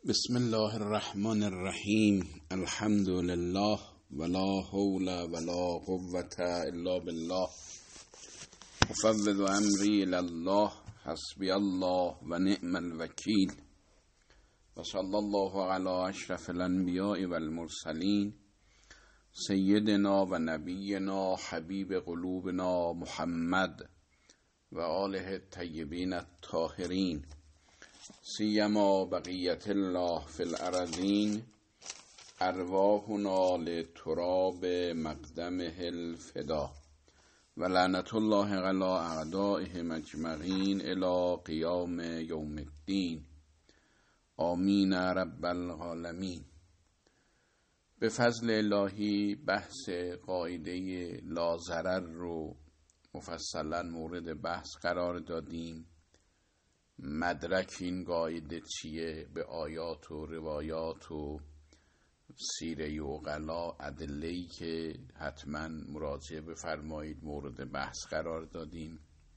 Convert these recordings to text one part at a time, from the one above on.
بسم الله الرحمن الرحیم. الحمد لله ولا حول ولا قوة الا بالله. افوض امری الی الله حسبی الله و نعم الوکیل. و صلی الله علی اشرف الانبیاء و المرسلین سیدنا و نبینا حبیب قلوبنا محمد و آله الطیبین الطاهرین، سیما بقیت الله فی الارضین، ارواحنا لتراب مقدمه الفدا و لعنت الله علی اعدائهم اجمعین الی قیام یوم الدین. آمین رب العالمین. به فضل الهی بحث قاعده لا ضرر رو مفصلا مورد بحث قرار دادیم. مدرک این قاعده چیه؟ به آیات و روایات و سیره عقلا، ادله‌ای که حتما مراجعه بفرمایید مورد بحث قرار دادیم.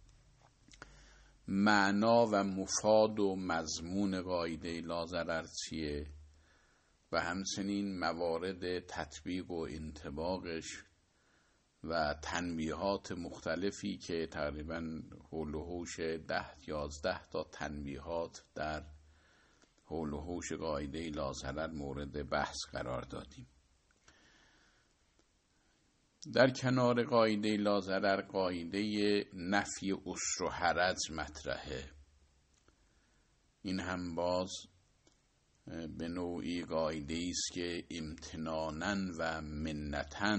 معنا و مفاد و مضمون قاعده لا ضرر چیه و همچنین موارد تطبیق و انطباقش و تنبیهات مختلفی که تقریبا حول و حوش 10-11 تا تنبیهات در حول و حوش قاعده لا ضرر مورد بحث قرار دادیم. در کنار قاعده لا ضرر قاعده نفی عسر و حرج مطرحه. این هم باز به نوعی قاعده است که امتنانا و منتا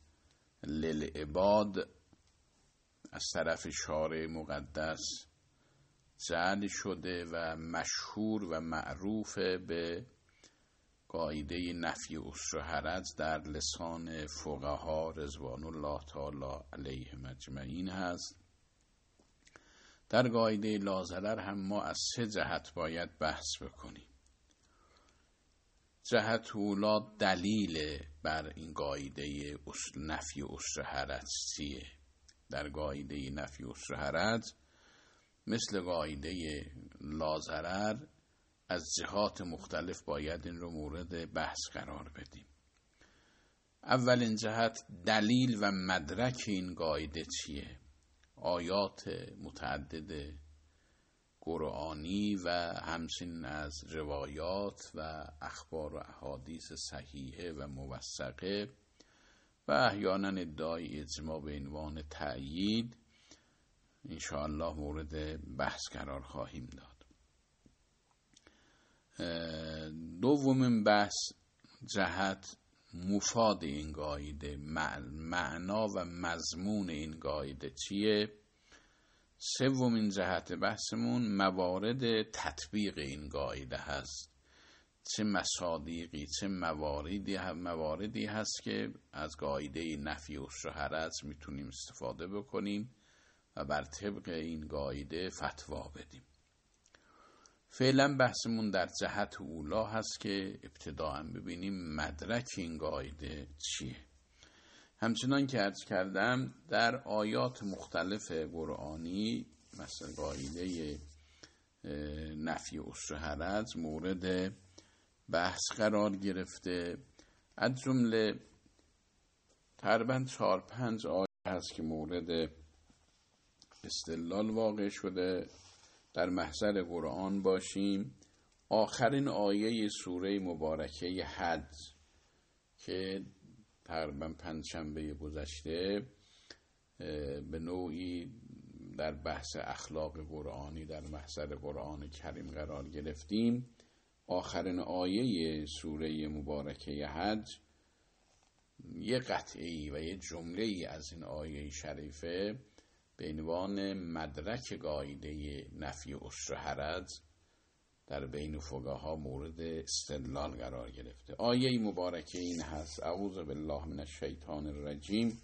للعباد از طرف شارع مقدس جعل شده و مشهور و معروف به قاعده نفی عسر و حرج در لسان فقها رضوان الله تعالی علیهم اجمعین هست. در قاعده لا ضرر هم ما از 3 جهت باید بحث بکنیم. جهت اولا دلیل بر این قاعده نفی عسر و حرج چیه؟ در قاعده نفی عسر و حرج مثل قاعده لا ضرر از جهات مختلف باید این رو مورد بحث قرار بدیم. اولین جهت دلیل و مدرک این قاعده چیه؟ آیات متعدد قرآنی و همچنین از روایات و اخبار و احادیث صحیحه و موثقه و احیانا ادعای اجماع به عنوان تأیید انشاءالله مورد بحث قرار خواهیم داد. دومین بحث جهت مفاد این قاعده، معنا و مضمون این قاعده چیه؟ سومین جهت بحثمون موارد تطبیق این قاعده هست. چه مصادیقی، چه مواردی هست که از قاعده نفی عسر و حرج میتونیم استفاده بکنیم و بر طبق این قاعده فتوا بدیم. فعلا بحثمون در جهت اولا هست که ابتداءً ببینیم مدرک این قاعده چیه. همچنان که عرض کردم در آیات مختلف قرآنی مثل قاعده نفی عسر و حرج مورد بحث قرار گرفته. از جمله تقریباً 4-5 آیه هست که مورد استدلال واقع شده. در محضر قرآن باشیم. آخرین آیه سوره مبارکه حج که تقریبا 5 شنبه گذشته به نوعی در بحث اخلاق قرآنی در محضر قرآن کریم قرار گرفتیم. آخرین آیه سوره مبارکه حج یه قطعی و یه جمله‌ای از این آیه شریفه به عنوان مدرک قاعده نفی عسر و حرج در بین فقها مورد استدلال قرار گرفته. آیه مبارکه این هست: اعوذ بالله من الشیطان الرجیم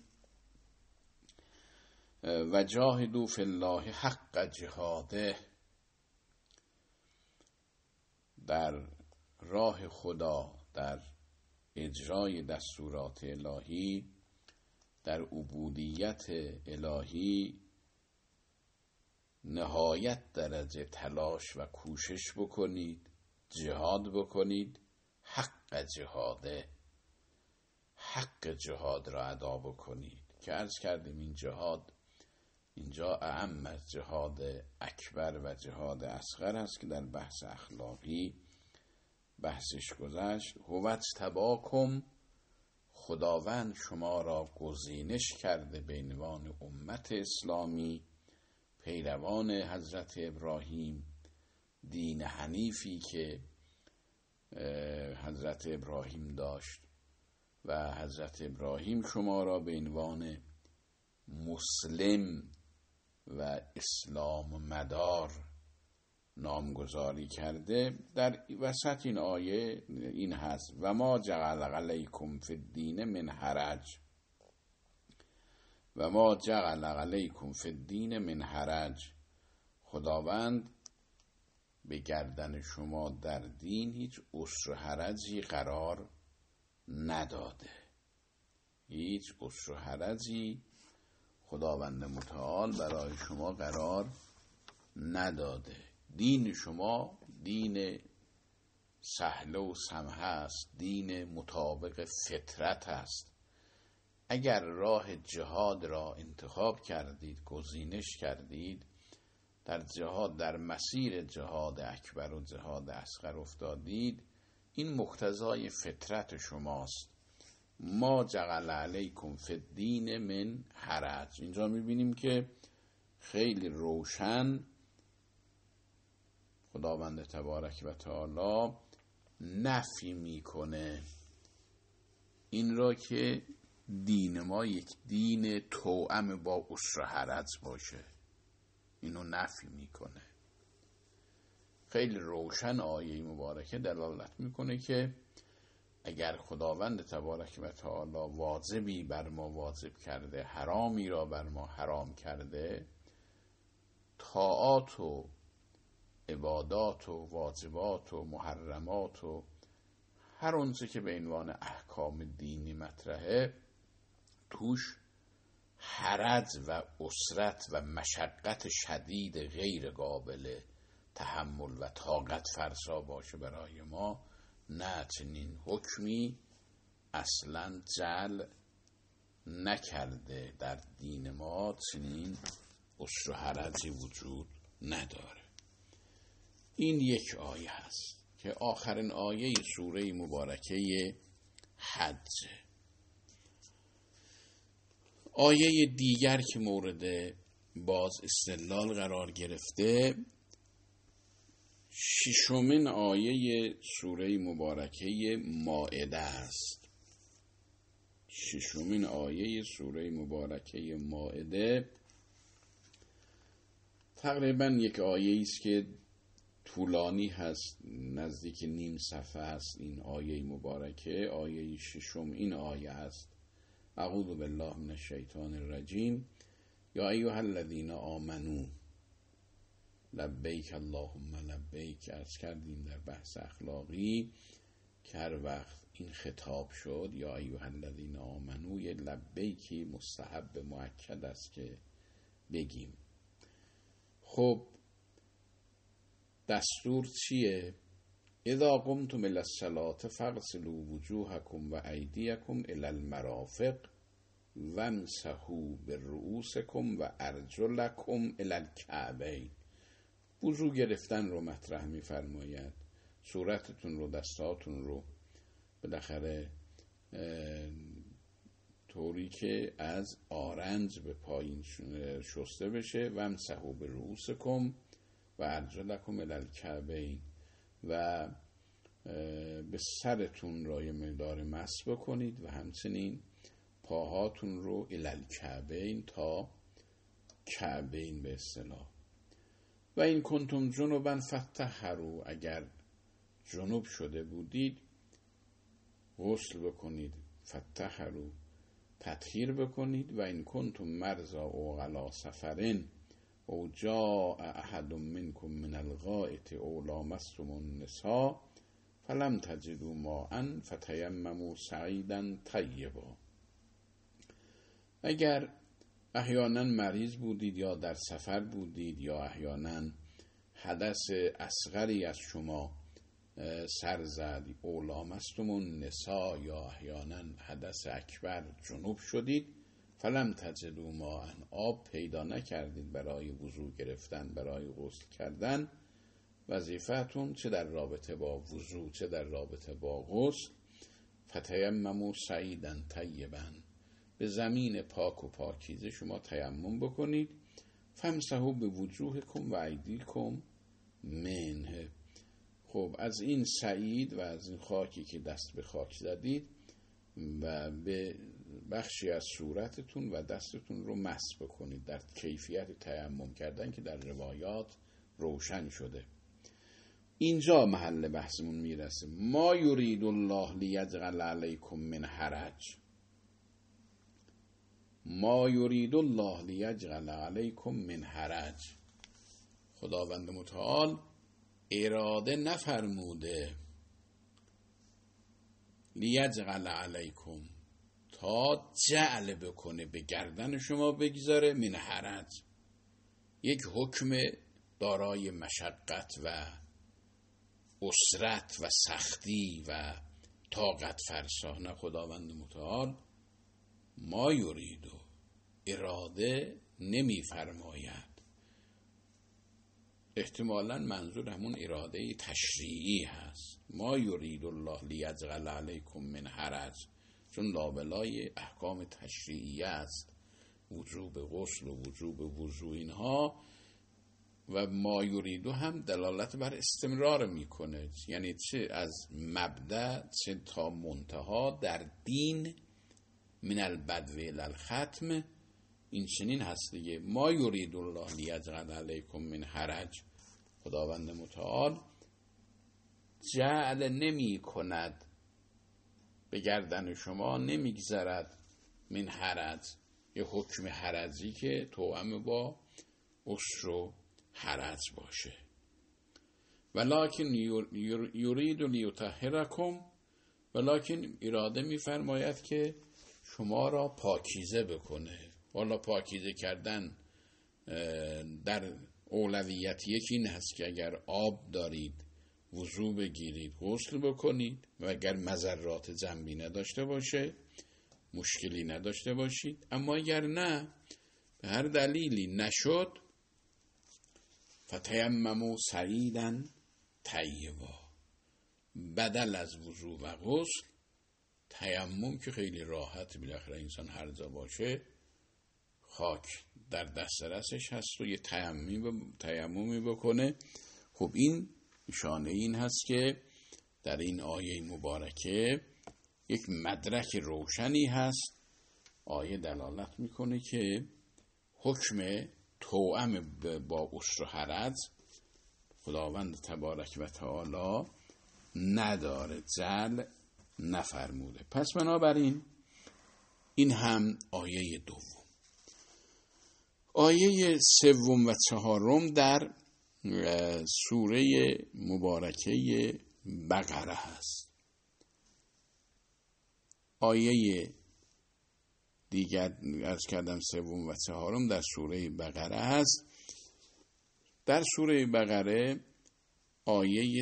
و جاهدوا فی الله حق جهاده. در راه خدا، در اجرای دستورات الهی، در عبودیت الهی نهایت درجه تلاش و کوشش بکنید جهاد بکنید، حق جهاد را ادا بکنید که عرض کردیم این جهاد اینجا اعم از جهاد اکبر و جهاد اصغر است که در بحث اخلاقی بحثش گذشت. هوت تباکم، خداوند شما را گزینش کرده به عنوان امت اسلامی، پیروان حضرت ابراهیم، دین حنیفی که حضرت ابراهیم داشت و حضرت ابراهیم شما را به عنوان مسلم و اسلام مدار نامگذاری کرده. در وسط این آیه این هست و ما جعل علیکم فی الدین من حرج، و ما جعل علیکم فی الدین من حرج، خداوند به گردن شما در دین هیچ عسر و حرجی قرار نداده، هیچ عسر و حرجی خداوند متعال برای شما قرار نداده. دین شما دین سهل و سمح است، دین مطابق فطرت است. اگر راه جهاد را انتخاب کردید، گزینش کردید، در جهاد، در مسیر جهاد اکبر و جهاد اصغر افتادید، این مقتضای فطرت شماست. ما جعل علیکم فی الدین من حرج. اینجا میبینیم که خیلی روشن خداوند تبارک و تعالی نفی میکنه این را که دین ما یک دین توأم با عسر و حرج باشه، اینو نفی میکنه. خیلی روشن آیه مبارکه دلالت میکنه که اگر خداوند تبارک و تعالی واجبی بر ما واجب کرده، حرامی را بر ما حرام کرده، طاعات و عبادات و واجبات و محرمات و هر اونچه که به عنوان احکام دینی مطرحه، توش حرج و اسرت و مشقت شدید غیر قابل تحمل و طاقت فرسا باشه برای ما، نه، چنین حکمی اصلا جعل نکرده. در دین ما چنین عسر و حرجی وجود نداره. این یک آیه هست که آخرین آیه سوره مبارکه حج. آیه دیگر که مورد باز استدلال قرار گرفته، ششمین آیه سوره مبارکه مائده است. ششمین آیه سوره مبارکه مائده تقریبا یک آیه است که طولانی هست، نزدیک نیم صفحه است. این آیه مبارکه، آیه ششم این آیه است: اعوذ بالله من الشیطان الرجیم، یا ایها الذین آمنو لبیک اللهم لبیک. عرض کردیم در بحث اخلاقی که هر وقت این خطاب شد یا ایها الذین آمنو، یه لبیکی مستحب مؤکد است که بگیم. خب دستور چیه؟ اذا قمتم الی الصلاة فاغسلوا وجوهکم و ایدیکم الی المرافق وامسحوا برؤوسکم و ارجلکم الی الکعبین. وضو گرفتن رو مطرح می‌فرماید. صورتتون رو، دستاتون رو بالاخره طوری که از آرنج به پایین شسته بشه. وامسحوا برؤوسکم و ارجلکم الی الکعبین، و به سرتون را یه مقدار مسح بکنید و همچنین پاهاتون رو الی الکعبین، تا کعبین به اصطلاح. و این کنتم جنبا فطهروا، اگر جنوب شده بودید غسل بکنید. فطهروا، تطهیر بکنید. و این کنتم مرضی او علی سفر او جاء احد منکم من الغائط او لامستم النساء فلم تجدوا ماء فتیمموا صعیدا طیبا. اگر احیانا مریض بودید یا در سفر بودید یا احیانا حدث اصغری از شما سر زد، اولامستم النساء یا احیانا حدث اکبر جنوب شدید، فلم تجدوا ماء، آب پیدا نکردید برای وضو گرفتن، برای غسل کردن، وظیفتون چه در رابطه با وضو چه در رابطه با غسل، فتیمموا صعیدا طیبا، به زمین پاک و پاکیزه شما تیمم بکنید، فامسحوا بوجوهکم و ایدیکم منه. خب از این سعید و از این خاکی که دست به خاک زدید و به بخشی از صورتتون و دستتون رو مسح بکنید، در کیفیت تیمم کردن که در روایات روشن شده. اینجا محل بحثمون میرسه. ما یرید الله لیجعل علیکم من حرج، ما یرید الله لیجعل علیکم من حرج. خداوند متعال اراده نفرموده لیجعل علیکم، تا جعل بکنه، به گردن شما بگذاره، من حرج، یک حکم دارای مشقت و اسرت و سختی و طاقت فرسا. نه، خداوند متعال ما یریدو، اراده نمی فرماید. احتمالاً منظور همون اراده تشریعی هست. ما یرید الله لیجعل علیکم من حرج، چون لابلای احکام تشریعیه است، وجوب غسل و وجوب وضو اینها، و ما یریدو هم دلالت بر استمرار میکنه، یعنی چه از مبدأ چه تا منتها در دین، من البدو الی الختم، این چنین هست دیگه. ما یرید الله لیجعل علیکم من حرج، خداوند متعال جعل نمی کند، به گردن شما نمیگذرد، من حرج، یه حکم حرجی که توأم با عسر و حرج باشه. ولکن یرید لیطهرکم، ولکن اراده میفرماید که شما را پاکیزه بکنه. والا پاکیزه کردن در اولویت یکی این هست که اگر آب دارید وضو بگیرید، غسل بکنید، و اگر مضرات جنبی نداشته باشه، مشکلی نداشته باشید. اما اگر نه، به هر دلیلی نشد، فتیمموا صعیدا طیبا، بدل از وضو و غسل تیمم که خیلی راحت، بالاخره انسان هر جا باشه خاک در دسترسش هست و یه تیممی بکنه. خب این نشانه این هست که در این آیه مبارکه یک مدرک روشنی هست. آیه دلالت میکنه که حکم توأم با عسر و حرج خداوند تبارک و تعالی نداره، جعل نفرموده. پس بنابراین این هم آیه دوم. آیه سوم و چهارم در سوره مبارکه بقره هست. آیه دیگر از کردم سوم و چهارم در سوره بقره هست. در سوره بقره آیه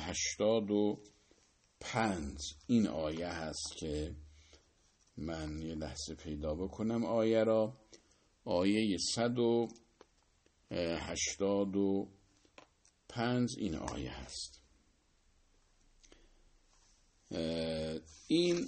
185 این آیه هست که من یه لحظه پیدا بکنم آیه را. آیه 185 این آیه هست. این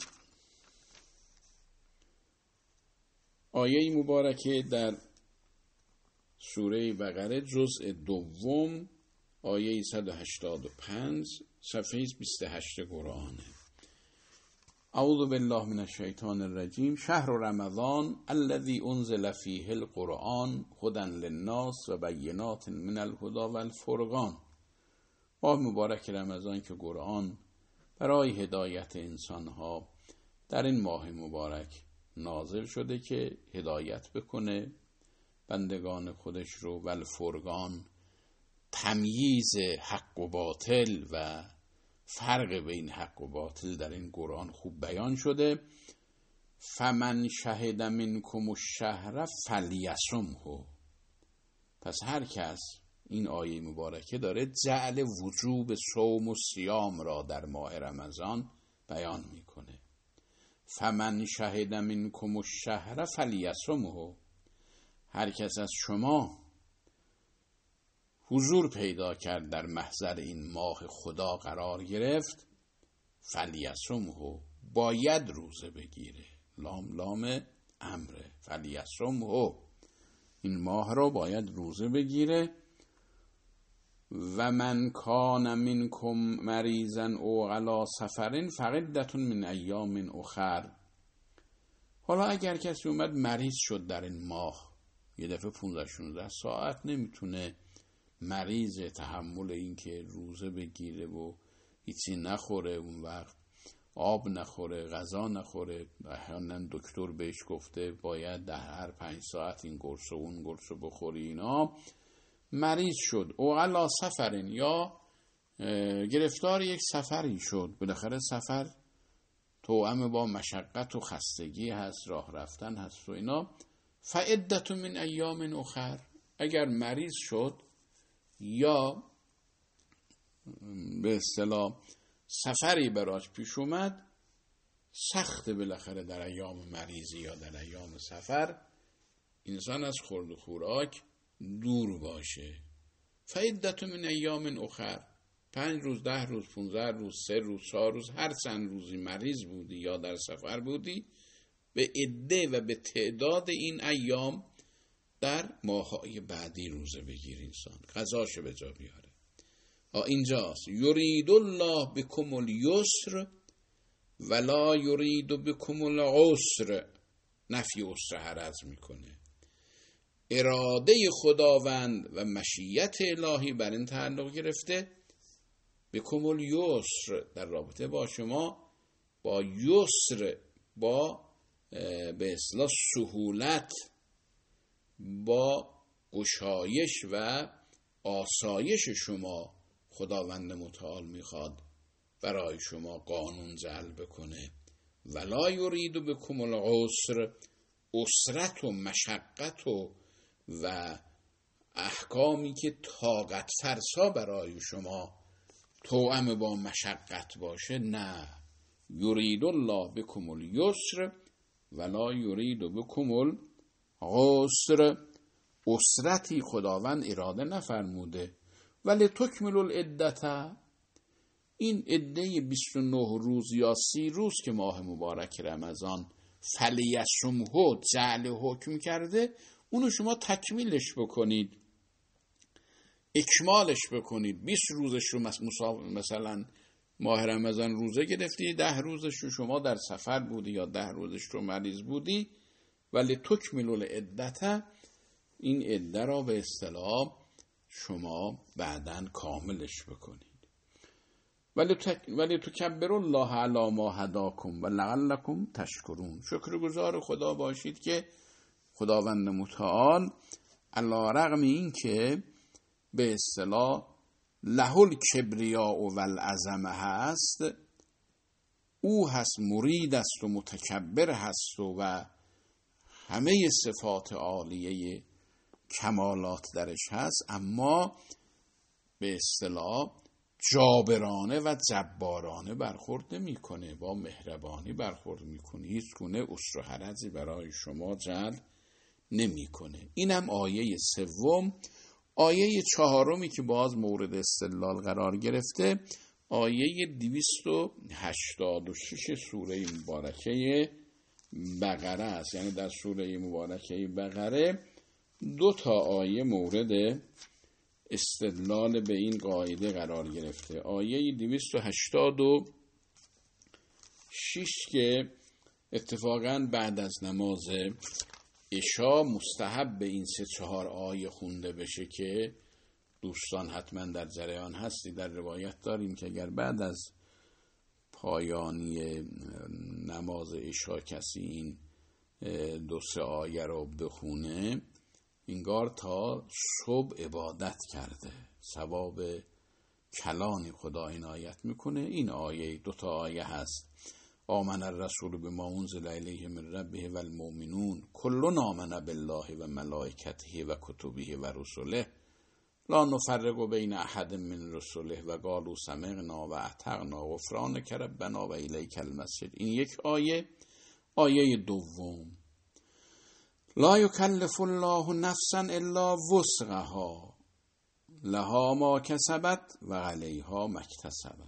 آیه مبارکه در سوره بقره جزء دوم، آیه 185 صفحه 28 قرآنه. اعوذ بالله من الشیطان الرجیم. شهر رمضان الذی انزل فیه القرآن هدی للناس و بینات من الهدی و الفرقان. ماه مبارک رمضان که قرآن برای هدایت انسانها در این ماه مبارک نازل شده که هدایت بکنه بندگان خودش رو، و الفرقان، تمییز حق و باطل و فرق بین حق و باطل در این قرآن خوب بیان شده. فمن شهد منکم الشهر فلیصمه، پس هر کس این آیه مبارکه داره جعل وجوب صوم و صیام را در ماه رمضان بیان میکنه. فمن شهد منکم الشهر فلیصمه، هر کس از شما حضور پیدا کرد در محضر این ماه خدا قرار گرفت، فلیصمه، باید روزه بگیره. لام امره، فلیصمه، این ماه رو باید روزه بگیره. و من کان منکم مریضا او علی سفر فعدة من ایام اخر. حالا اگر کسی اومد مریض شد در این ماه، یه دفعه 15-16 ساعت نمیتونه، مریض، تحمل این که روزه بگیره و هیچی نخوره، اون وقت آب نخوره، غذا نخوره، احیانا دکتر بهش گفته باید در هر 5 ساعت این قرص و اون قرص رو بخوری، اینا مریض شد، او علی سفرین، یا گرفتار یک سفری شد، بالاخره سفر توأم با مشقت و خستگی هست، راه رفتن هست و اینا، فعدة من ایام اخر، اگر مریض شد یا به اصطلاح سفری براش پیش اومد، سخت بالاخره در ایام مریضی یا در ایام سفر انسان از خورد و خوراک دور باشه. فعدة من ایام اخر، 5 روز، 10 روز، 15 روز، 3 روز، 4 روز، هر چند روزی مریض بودی یا در سفر بودی، به عده و به تعداد این ایام در ماه‌های بعدی روزه بگیر، انسان قضاشو به جا بیاره. اینجاست یرید الله بکم الیسر ولا یرید بکم العسر، نفی عسر حرج میکنه. اراده خداوند و مشیت الهی بر این تعلق گرفته، بکم الیسر، در رابطه با شما، با یسر، با به اصطلاح سهولت، با گشایش و آسایش شما خداوند متعال میخواد برای شما قانون جلب کنه. ولا یرید بکم العسر، اسرت و مشقت و احکامی که طاقت فرسا برای شما توأم با مشقت باشه، نه. یرید الله بکم الیسر ولا یرید بکم العسر، اسرتی خداوند اراده نفرموده. ولی تکمل العدة، این عده 29 روز یا 30 روز که ماه مبارک رمضان فلیصمه جعل حکم کرده، اونو شما تکمیلش بکنید، اکمالش بکنید. 20 روزش رو مثلا ماه رمضان روزه گرفتی، 10 روزش رو شما در سفر بودی یا 10 روزش رو مریض بودی. ولی تکمل العدة، این عده را به اصطلاح شما بعداً کاملش بکنید. ولی تکبروا الله علی ما هداکم و لعلکم تشکرون، شکرگزار خدا باشید که خداوند متعال علی رغم این که به اصطلاح له الکبریاء و العظمه هست، او هست مرید است و متکبر هست و همه صفات عالیه کمالات درش هست، اما به اصطلاح جابرانه و جبارانه برخورد نمیکنه، با مهربانی برخورد میکنه، هیچ گونه عسر و حرجی برای شما جلب نمیکنه. اینم آیه 3. آیه 4 که باز مورد استدلال قرار گرفته، آیه 286 سوره مبارکه بقره است. یعنی در سوره مبارکه بقره 2 آیه مورد استدلال به این قاعده قرار گرفته. آیه 286 که اتفاقاً بعد از نماز عشا مستحب به این 3-4 آیه خونده بشه که دوستان حتما در جریان هستی. در روایت داریم که اگر بعد از پایانی نماز عشا کسی این 2-3 آیه رو بخونه، انگار تا صبح عبادت کرده، ثواب کلان خدا عنایت میکنه. این آیه 2 آیه هست. آمن الرسول بما انزل الیه من ربه و المؤمنون کل آمن بالله و ملائکته و کتبه و رسله لا نفرق بین احد من رسله و قالوا سمعنا و اطعنا غفرانک ربنا و الیک المصیر. این یک آیه. آیه دوم، لا یکلف الله نفسا الا وسعها لها ما کسبت و علیها ما اکتسبت.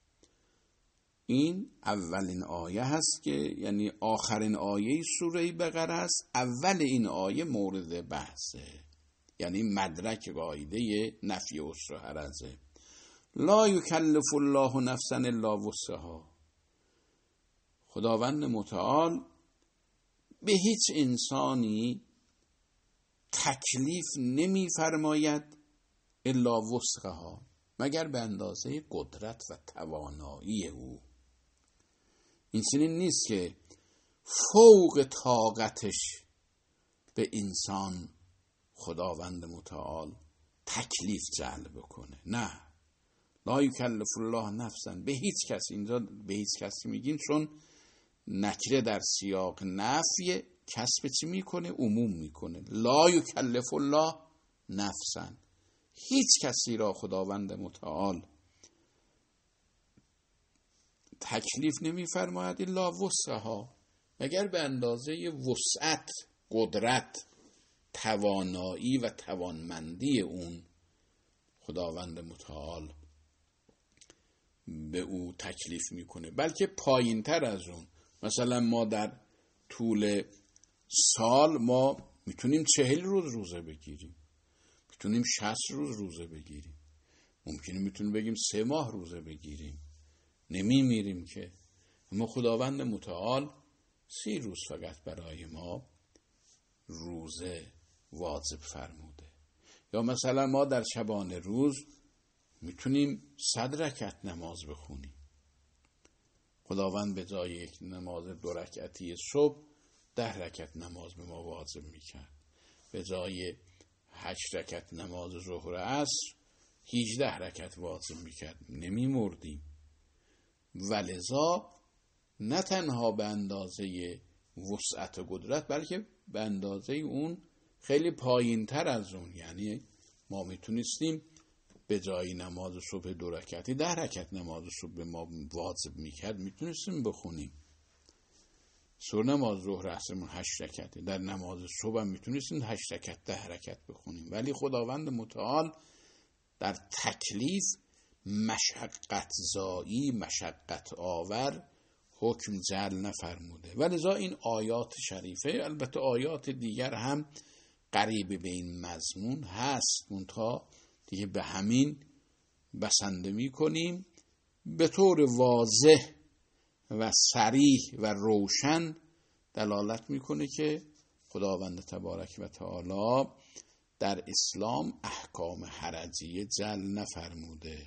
این اولین آیه هست که یعنی آخرین آیه سوره بقره است. اول این آیه مورد بحثه، یعنی مدرک قاعده نفی عسر و حرجه. لا یکلف الله نفسا الا وسعها. خداوند متعال به هیچ انسانی تکلیف نمی فرماید الا وسعها، مگر به اندازه قدرت و توانایی او. این چنین نیست که فوق طاقتش به انسان خداوند متعال تکلیف جلب کنه. نه، لا یکلف الله نفسا، به هیچ کس. اینجا به هیچ کسی میگیم چون نکره در سیاق نفی کسب چی میکنه؟ عموم میکنه. لا یکلف الله نفسا، هیچ کسی را خداوند متعال تکلیف نمیفرماید الا وسعها، مگر به اندازه وسعت، قدرت، توانایی و توانمندی اون خداوند متعال به او تکلیف میکنه. بلکه پایین تر از اون. مثلا ما در طول سال ما میتونیم 40 روز روزه بگیریم، میتونیم 60 روز روزه بگیریم، ممکنه میتونیم بگیم 3 ماه روزه بگیریم، نمیمیریم که. اما خداوند متعال 30 روز فقط برای ما روزه واجب فرموده. یا مثلا ما در شبانه روز میتونیم 100 رکعت نماز بخونیم. خداوند به جای یک نماز 2 رکعتی صبح 10 رکعت نماز به ما واجب میکرد. به جای 8 رکعت نماز ظهر عصر 18 رکعت واجب میکرد، نمیمردیم. ولذا نه تنها به اندازه وسعت و قدرت، بلکه به اندازه اون خیلی پایین تر از اون. یعنی ما میتونستیم به جای نماز صبح 2 رکعتی 10 رکعت نماز صبح به ما واجب میکرد میتونستیم بخونیم. سور نماز ظهر عصرمون 8 رکعته، در نماز صبح هم میتونستیم 8 رکعت 10 رکعت بخونیم. ولی خداوند متعال در تکلیف مشقت زایی، مشقت آور حکم جعل نفرموده. ولذا این آیات شریفه، البته آیات دیگر هم قریب به این مضمون هست، منتها دیگه به همین بسنده می کنیم. به طور واضح و صریح و روشن دلالت میکنه که خداوند تبارک و تعالی در اسلام احکام حرجیه جعل نفرموده.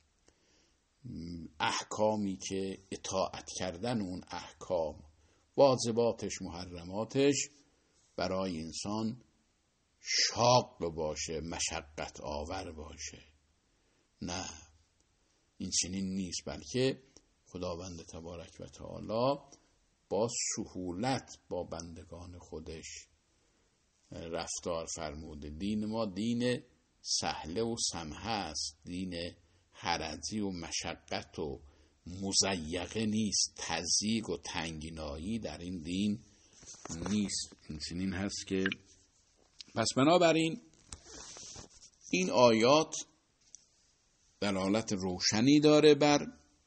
احکامی که اطاعت کردن اون احکام، واجباتش، محرماتش برای انسان شاق باشه، مشقت آور باشه. نه، این چنین نیست، بلکه خداوند تبارک و تعالی با سهولت با بندگان خودش رفتار فرموده. دین ما دین سهله و سمحه است، دین حرجی و مشقت و مضیقه نیست، تضییق و تنگینایی در این دین نیست. این چنین هست که پس بنابراین این آیات دلالت روشنی داره بر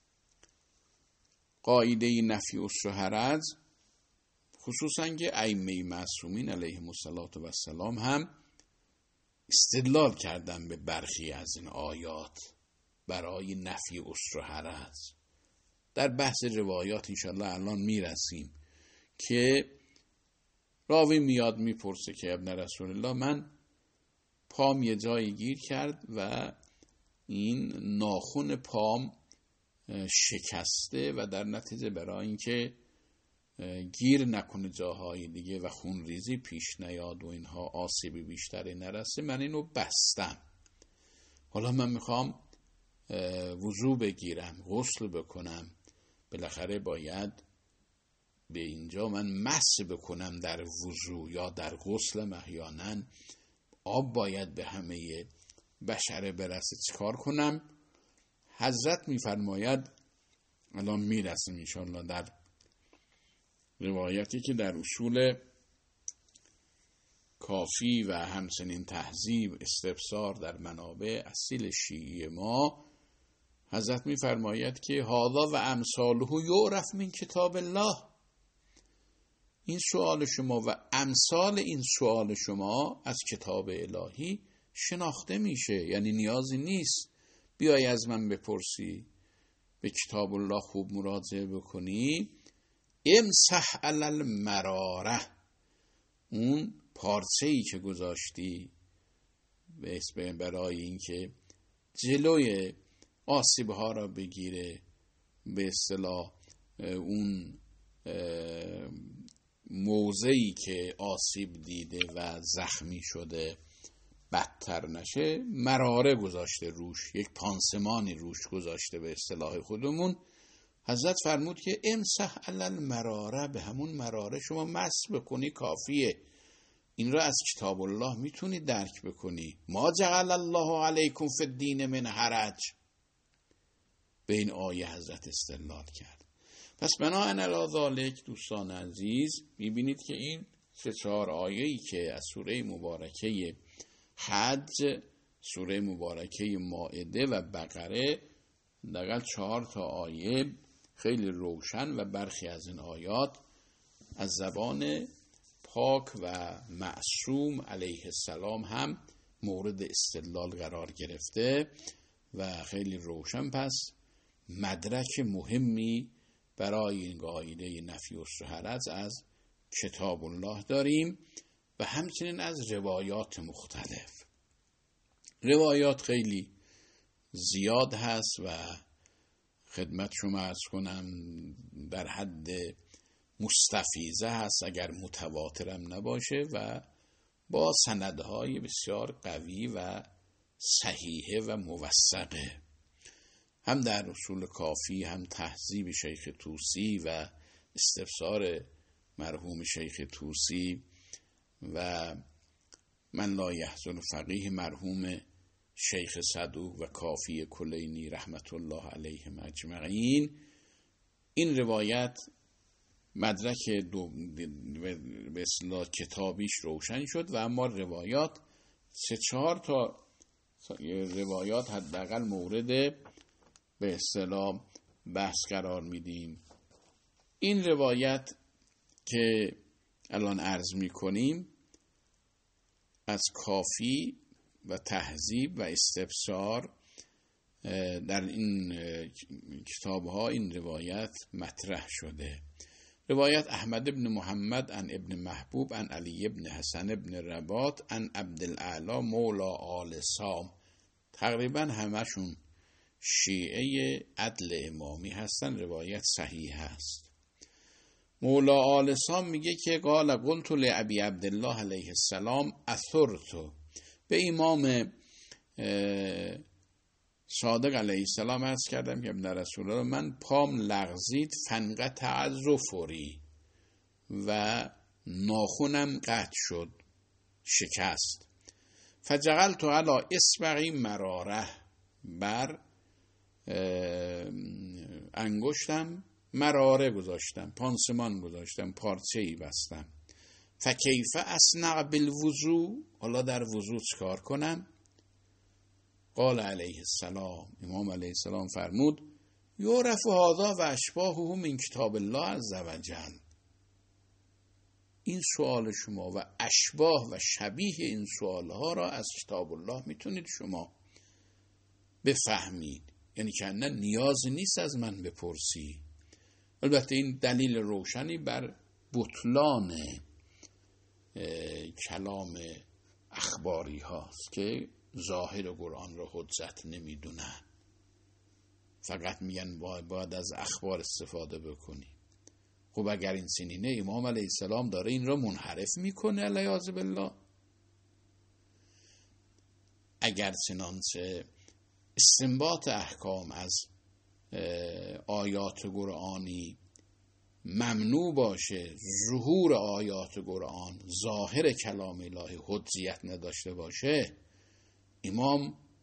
قاعده نفی عسر و حرج، خصوصا که ائمه معصومین علیهم السلام هم استدلال کردن به برخی از این آیات برای نفی عسر و حرج. در بحث روایات انشاءالله الان میرسیم که راوی میاد میپرسه که ابن رسول الله، من پام یه جایی گیر کرد و این ناخن پام شکسته و در نتیجه برای اینکه گیر نکنه جاهای دیگه و خون ریزی پیش نیاد و اینها آسیبی بیشتری نرسه، من اینو بستم. حالا من میخوام وضو بگیرم، غسل بکنم، بالاخره باید به اینجا من مس بکنم در وضو یا در غسل، احیانا آب باید به همه بشره برسه چیکار کنم؟ حضرت میفرماید، الان میرسیم انشاءالله در روایتی که در اصول کافی و همچنین تهذیب استفسار در منابع اصیل شیعی ما، حضرت میفرماید که هذا و امثاله یعرف من کتاب الله. این سوال شما و امثال این سوال شما از کتاب الهی شناخته میشه. یعنی نیازی نیست بیای از من بپرسی، به کتاب الله خوب مراجعه بکنی. امسح علی المراره، اون پارچه‌ای که گذاشتی برای اینکه جلوی آسیب‌ها را بگیره، به اصطلاح اون موضعی که آسیب دیده و زخمی شده بدتر نشه، مراره گذاشته روش، یک پانسمانی روش گذاشته به اصطلاح خودمون. حضرت فرمود که امسح علی المراره، به همون مراره شما مسح بکنی کافیه. این را از کتاب الله میتونی درک بکنی. ما جعل الله علیکم فی الدین من حرج، به این آیه حضرت استدلال کرد. پس بناهن علی ذالک دوستان عزیز، میبینید که این 3-4 آیه‌ای که از سوره مبارکه حج، سوره مبارکه مائده و بقره، دقیقاً 4 تا آیه خیلی روشن و برخی از این آیات از زبان پاک و معصوم علیه السلام هم مورد استدلال قرار گرفته و خیلی روشن. پس مدرک مهمی برای این قاعده نفی الحرج از کتاب الله داریم و همچنین از روایات مختلف. روایات خیلی زیاد هست و خدمت شما عرض کنم در حد مستفیضه هست اگر متواترم نباشه و با سندهای بسیار قوی و صحیحه و موثقه، هم در اصول کافی، هم تهذیب شیخ طوسی و استفسار مرحوم شیخ طوسی و من لا یحزن فقیه مرحوم شیخ صدوق و کافی کلینی رحمت الله علیهم اجمعین. این روایت مدرک به اصطلاح کتابیش روشن شد و اما روایات 3-4 تا روایات حداقل مورد به اصطلاح بحث قرار میدیم. این روایت که الان عرض میکنیم از کافی و تهذیب و استفسار در این کتاب ها این روایت مطرح شده. روایت احمد ابن محمد عن ابن محبوب عن علی ابن حسن ابن رباط عن عبدالعلا مولا آل سام، تقریبا همشون شیعه عدل امامی هستن، روایت صحیح هست. مولا آل سام میگه که قال قلت لابی عبدالله علیه السلام اثرت، به امام صادق علیه السلام عرض کردم که ابن رسول الله من پام لغزید، فنقطع ظفری و ناخونم قطع شد، شکست. فجعلت علی اصبعی مراره، بر انگشتم مراره گذاشتم، پانسمان گذاشتم، پارچه‌ای بستم. فکیف اصنع بالوضو، حالا در وضو چکار کنم؟ قال علیه السلام، امام علیه السلام فرمود یعرف هذا و اشباهه من کتاب الله عز وجل. این سوال شما و اشباه و شبیه این سوالها را از کتاب الله میتونید شما بفهمید. یعنی که نه نیازی نیست از من بپرسی. البته این دلیل روشنی بر بطلان کلام اخباری هاست که ظاهر قرآن را حجت نمیدونن، فقط میگن باید از اخبار استفاده بکنی. خب اگر این سنینه امام علیه السلام داره این را منحرف میکنه علیاذ بالله، اگر چنانچه استنباط احکام از آیات قرآنی ممنوع باشه، ظهور آیات قرآن ظاهر کلام الهی حجیت نداشته باشه، امام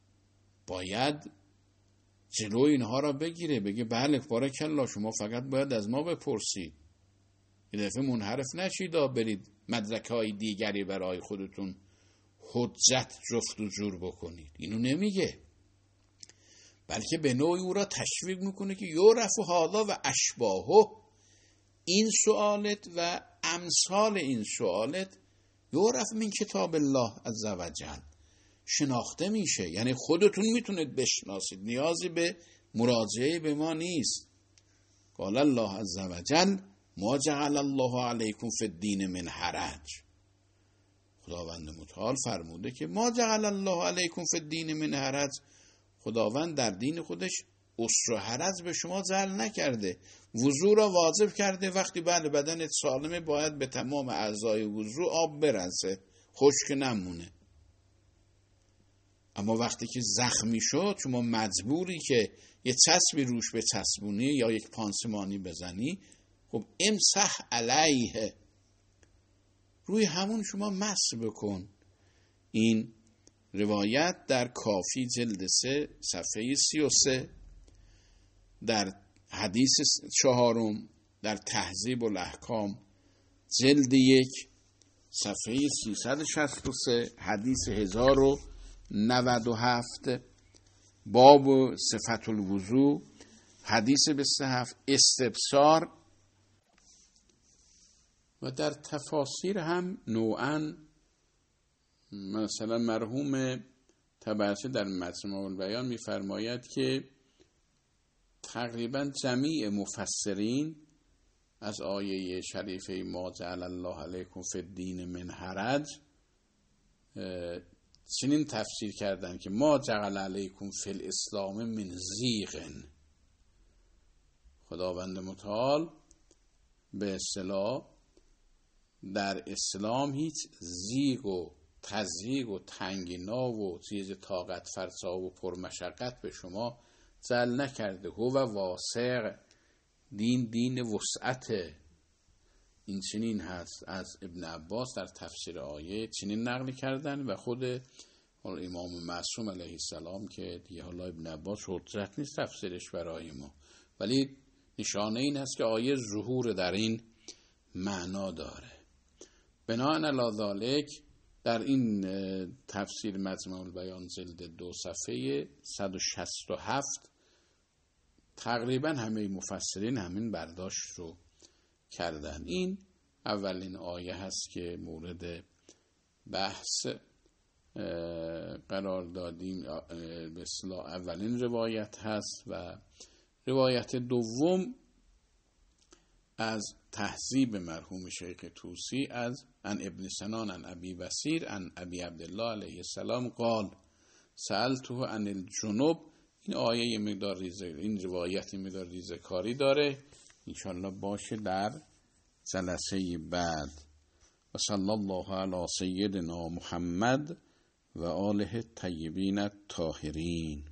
باید جلو اینها را بگیره، بگه بله بارک الله، شما فقط باید از ما بپرسید، یه دفعه منحرف نشید برید مدرک‌های دیگری برای خودتون حجت جفت و جور بکنید. اینو نمیگه، بلکه به نوعی او را تشویق میکنه که یعرف هذا و اشباهه، این سوالت و امثال این سوالت یعرف من کتاب الله عز و جل، شناخته میشه، یعنی خودتون میتونید بشناسید، نیازی به مراجعه به ما نیست. قال الله عز و جل ما جعل الله علیکم فی الدین من حرج، خداوند متعال فرموده که ما جعل الله علیکم فی الدین من حرج، خداوند در دین خودش عسر و حرج به شما جعل نکرده. وضو را واجب کرده، وقتی بعد بدنت سالمه باید به تمام اعضای وضو آب برسه، خشک نمونه. اما وقتی که زخمی شد شما مجبوری که یه چسبی روش به چسبونی یا یک پانسمانی بزنی، خب امسح علیه، روی همون شما مسح بکن. این روایت در کافی جلد 3 صفحه 33، در حدیث 4 در تهذیب الاحکام جلد 1 صفحه 363، حدیث 1097، باب صفت الوضو، حدیث 27 استبصار. و در تفاسیر هم نوعاً، مثلا مرحوم طبرسی در مجموع البیان می‌فرماید که تقریباً جمیع مفسرین از آیه شریفه ما جعل الله علیکم فی الدین من حرج چنین تفسیر کردن که ما جعل علیکم فی الاسلام من زیغ، خداوند متعال به اصطلاح در اسلام هیچ زیغ و تزیغ و تنگنا و چیز طاقت فرسا و پرمشقت به شما جعل نکرده. هو واسع، دین وسعته. این چنین هست از ابن عباس در تفسیر آیه چنین نقل کردن و خود امام معصوم علیه السلام که دیگه حالا ابن عباس حجت نیست تفسیرش برای ما، ولی نشانه این هست که آیه ظهور در این معنا داره. بناء علی ذالک در این تفسیر مجموع البیان جلد 2 صفحه 167 تقریبا همه مفسرین همین برداشت رو کردن. این اولین آیه هست که مورد بحث قرار دادیم، به اصطلاح اولین روایت هست. و روایت دوم از تهذیب مرحوم شیخ طوسی از عن ابن سنان عن ابی بصیر عن ابی عبدالله علیه السلام قال سألته عن الجنوب. این آیه این روایت مقدار ریزه کاری داره، انشالله باشه در جلسه بعد. و صلی الله علی سیدنا محمد و آله الطیبین الطاهرین.